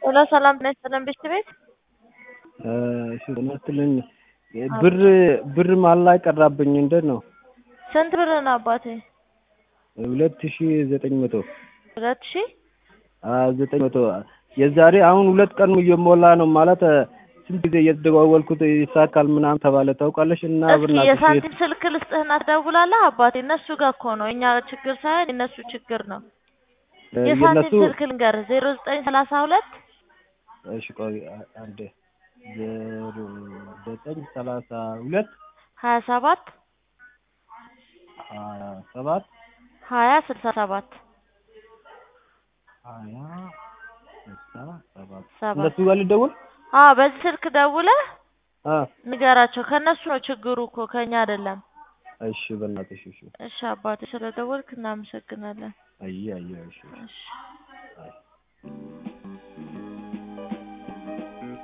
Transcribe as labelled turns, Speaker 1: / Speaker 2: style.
Speaker 1: ولا سلام نستلم بشتبك
Speaker 2: شو نستلم ብር ማላይ ቀራብኝ እንደነው
Speaker 1: ስንት ብር ነው አባቴ
Speaker 2: 2900
Speaker 1: 2900
Speaker 2: የዛሬ አሁን 2 ቀን እየሞላ ነው ማለት ስንት ጊዜ እየተደዋወልኩት ይሳካል ምናምን ተባለ ታውቃለሽ እና
Speaker 1: ብርናት የሳንቲም ስልክ ልስጥህና ትደውላለህ አባቴ እነሱ ጋር እኮ ነው እኛ ችግር ሳይሆን እነሱ ችግር ነው የሳንቲም ስልክ ልንገር 0932
Speaker 2: እሺ ቆይ አንዴ 0932
Speaker 1: 27 2067
Speaker 2: እነሱ ጋር ልደውል
Speaker 1: በዚህ ስልክ ደውለህ ንገራቸው ከነሱ ነው ችግሩ እኮ ከኛ አይደለም
Speaker 2: እሺ በእናትሽ እሺ
Speaker 1: አባቴ ስለደወልክ እናመሰግናለን
Speaker 2: አይ እሺ